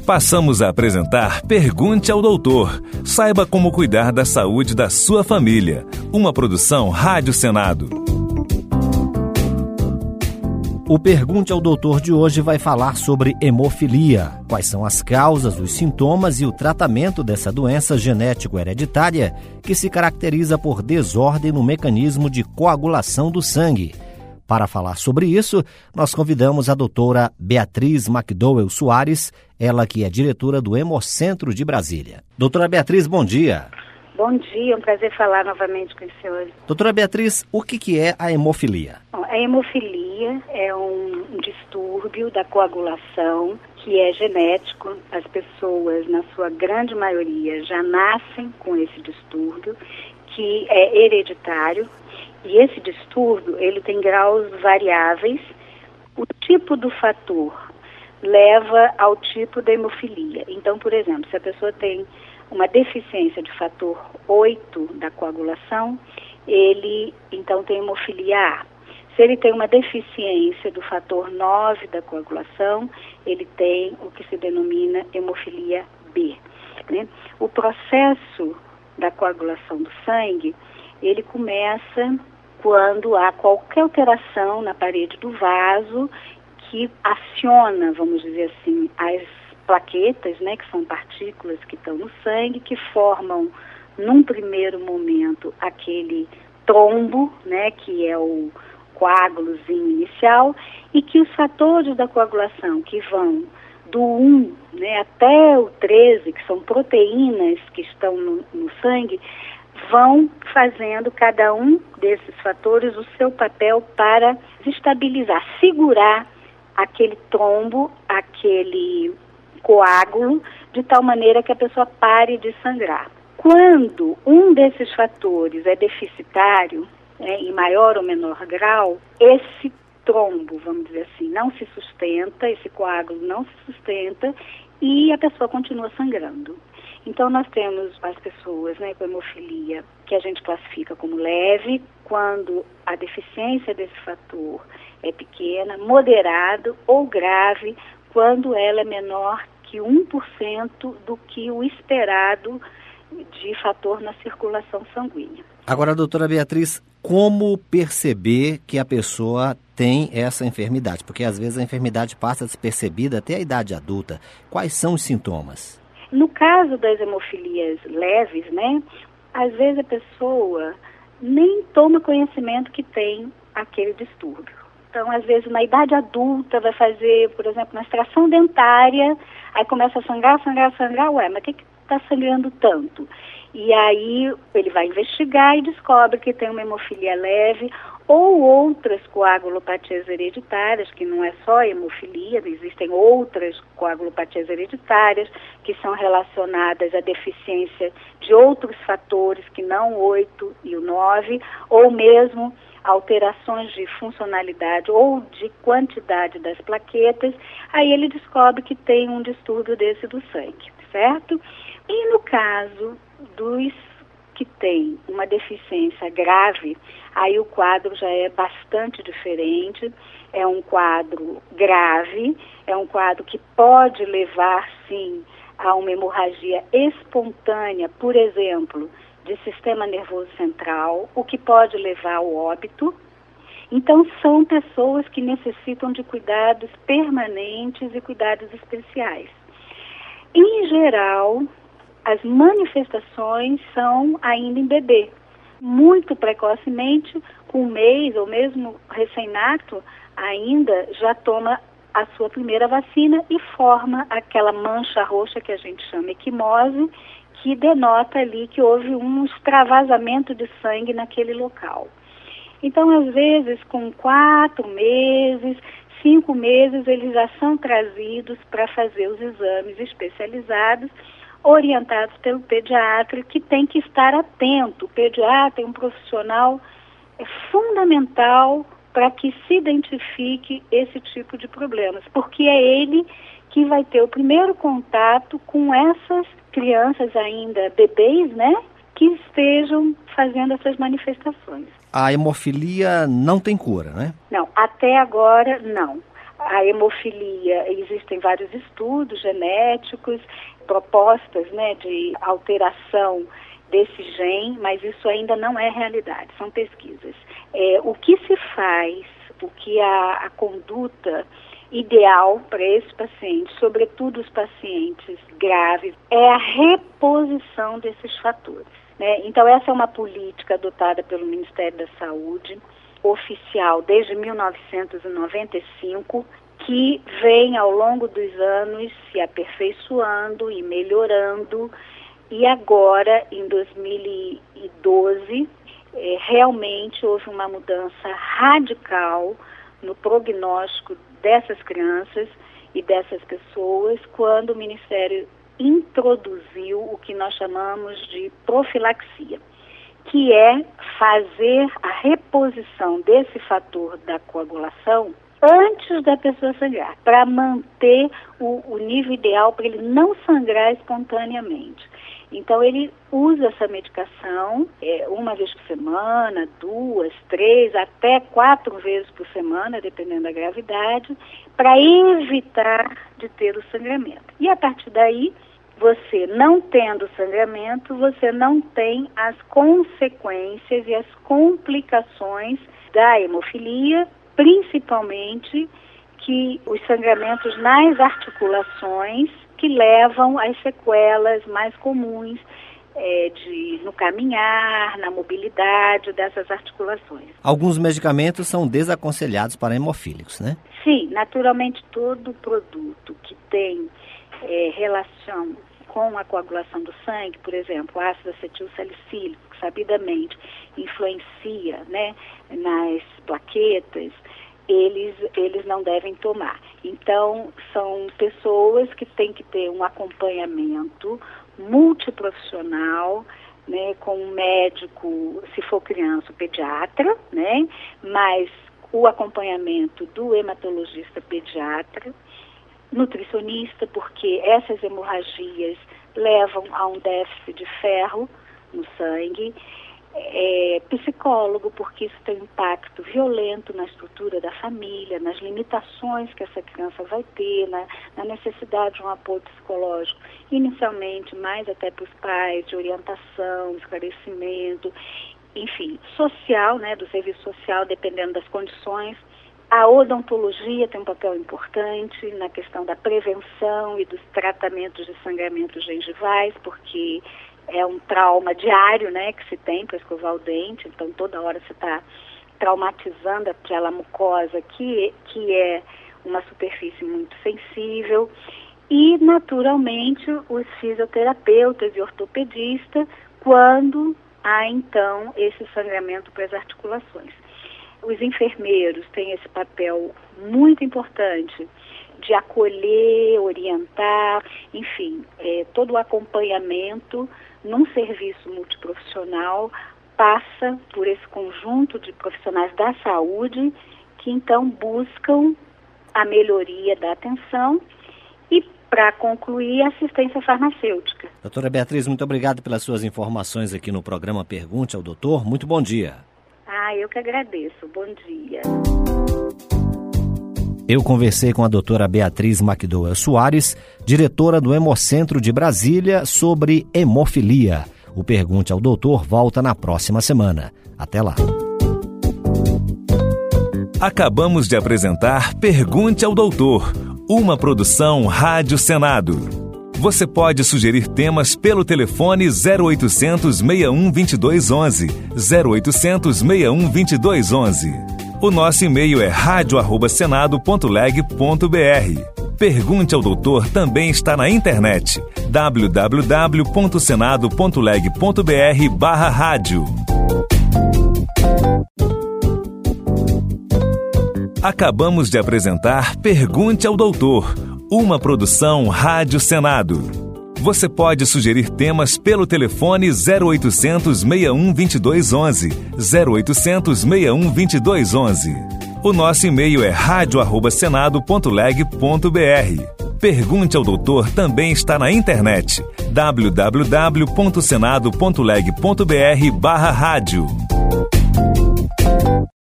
Passamos a apresentar Pergunte ao Doutor. Saiba como cuidar da saúde da sua família. Uma produção Rádio Senado. O Pergunte ao Doutor de hoje vai falar sobre hemofilia. Quais são as causas, os sintomas e o tratamento dessa doença genético-hereditária que se caracteriza por desordem no mecanismo de coagulação do sangue. Para falar sobre isso, nós convidamos a doutora Beatriz McDowell Soares, ela que é diretora do Hemocentro de Brasília. Doutora Beatriz, bom dia. Bom dia, é um prazer falar novamente com o senhor. Doutora Beatriz, o que é a hemofilia? Bom, a hemofilia é um distúrbio da coagulação que é genético. As pessoas, na sua grande maioria, já nascem com esse distúrbio, que é hereditário. E esse distúrbio, ele tem graus variáveis. O tipo do fator leva ao tipo da hemofilia. Então, por exemplo, se a pessoa tem uma deficiência de fator 8 da coagulação, ele então tem hemofilia A. Se ele tem uma deficiência do fator 9 da coagulação, ele tem o que se denomina hemofilia B, né? O processo da coagulação do sangue, ele começa quando há qualquer alteração na parede do vaso que aciona, vamos dizer assim, as plaquetas, né, que são partículas que estão no sangue, que formam, num primeiro momento, aquele trombo, né, que é o coágulozinho inicial, e que os fatores da coagulação, que vão do 1, né, até o 13, que são proteínas que estão no sangue, vão fazendo cada um desses fatores o seu papel para estabilizar, segurar aquele trombo, aquele coágulo, de tal maneira que a pessoa pare de sangrar. Quando um desses fatores é deficitário, em maior ou menor grau, esse trombo, vamos dizer assim, não se sustenta, esse coágulo não se sustenta e a pessoa continua sangrando. Então, nós temos as pessoas, né, com hemofilia, que a gente classifica como leve, quando a deficiência desse fator é pequena, moderado ou grave, quando ela é menor que 1% do que o esperado de fator na circulação sanguínea. Agora, doutora Beatriz, como perceber que a pessoa tem essa enfermidade? Porque às vezes a enfermidade passa despercebida até a idade adulta. Quais são os sintomas? No caso das hemofilias leves, né, às vezes a pessoa nem toma conhecimento que tem aquele distúrbio. Então, às vezes, na idade adulta, vai fazer, por exemplo, uma extração dentária, aí começa a sangrar, mas o que está sangrando tanto? E aí ele vai investigar e descobre que tem uma hemofilia leve ou outras coagulopatias hereditárias, que não é só hemofilia, existem outras coagulopatias hereditárias que são relacionadas à deficiência de outros fatores que não o 8 e o 9, ou mesmo alterações de funcionalidade ou de quantidade das plaquetas, aí ele descobre que tem um distúrbio desse do sangue, certo? E no caso dos que têm uma deficiência grave, aí o quadro já é bastante diferente, é um quadro grave, é um quadro que pode levar, sim, a uma hemorragia espontânea, por exemplo, de sistema nervoso central, o que pode levar ao óbito. Então, são pessoas que necessitam de cuidados permanentes e cuidados especiais. Em geral, as manifestações são ainda em bebê. Muito precocemente, com um mês ou mesmo recém-nato, ainda já toma a sua primeira vacina e forma aquela mancha roxa que a gente chama equimose, que denota ali que houve um extravasamento de sangue naquele local. Então, às vezes, com 4 meses, 5 meses, eles já são trazidos para fazer os exames especializados, orientados pelo pediatra, que tem que estar atento. O pediatra é um profissional fundamental para que se identifique esse tipo de problemas, porque é ele que vai ter o primeiro contato com essas crianças ainda bebês, né, que estejam fazendo essas manifestações. A hemofilia não tem cura, né? Não, até agora não. a hemofilia, existem vários estudos genéticos, propostas, né, de alteração desse gene, mas isso ainda não é realidade, são pesquisas. O que se faz, o que a conduta ideal para esse paciente, sobretudo os pacientes graves, é a reposição desses fatores, né? Então essa é uma política adotada pelo Ministério da Saúde, oficial desde 1995, que vem ao longo dos anos se aperfeiçoando e melhorando, e agora em 2012 realmente houve uma mudança radical no prognóstico dessas crianças e dessas pessoas quando o Ministério introduziu o que nós chamamos de profilaxia, que é fazer a reposição desse fator da coagulação antes da pessoa sangrar, para manter o nível ideal, para ele não sangrar espontaneamente. Então ele usa essa medicação uma vez por semana, 2, 3, até 4 vezes por semana, dependendo da gravidade, para evitar de ter o sangramento. E a partir daí, você não tendo sangramento, você não tem as consequências e as complicações da hemofilia, principalmente que os sangramentos nas articulações que levam às sequelas mais comuns no caminhar, na mobilidade dessas articulações. Alguns medicamentos são desaconselhados para hemofílicos, né? Sim, naturalmente todo produto que tem relação com a coagulação do sangue, por exemplo, ácido acetil salicílico, que sabidamente influencia, né, nas plaquetas, eles não devem tomar. Então, são pessoas que têm que ter um acompanhamento multiprofissional, né, com um médico, se for criança, o pediatra, né, mas o acompanhamento do hematologista pediatra, nutricionista, porque essas hemorragias levam a um déficit de ferro no sangue, psicólogo, porque isso tem um impacto violento na estrutura da família, nas limitações que essa criança vai ter, na necessidade de um apoio psicológico, inicialmente mais até para os pais, de orientação, esclarecimento, enfim, social, né, do serviço social, dependendo das condições. A odontologia tem um papel importante na questão da prevenção e dos tratamentos de sangramentos gengivais, porque é um trauma diário, né, que se tem para escovar o dente, então toda hora você está traumatizando aquela mucosa que é uma superfície muito sensível. E, naturalmente, os fisioterapeutas e ortopedistas, quando há, então, esse sangramento para as articulações. Os enfermeiros têm esse papel muito importante de acolher, orientar, enfim, todo o acompanhamento num serviço multiprofissional passa por esse conjunto de profissionais da saúde que então buscam a melhoria da atenção e, para concluir, a assistência farmacêutica. Doutora Beatriz, muito obrigado pelas suas informações aqui no programa Pergunte ao Doutor. Muito bom dia. Eu que agradeço. Bom dia. Eu conversei com a doutora Beatriz McDowell Soares, diretora do Hemocentro de Brasília, sobre hemofilia. O Pergunte ao Doutor volta na próxima semana. Até lá. Acabamos de apresentar Pergunte ao Doutor, uma produção Rádio Senado. Você pode sugerir temas pelo telefone 0800 61 2211, 0800 61 2211. O nosso e-mail é radio@senado.leg.br. Pergunte ao Doutor também está na internet, www.senado.leg.br/rádio. Acabamos de apresentar Pergunte ao Doutor, uma produção Rádio Senado. Você pode sugerir temas pelo telefone 0800 61 2211, 0800 61 2211. O nosso e-mail é radio@senado.leg.br. Pergunte ao Doutor também está na internet, www.senado.leg.br/rádio.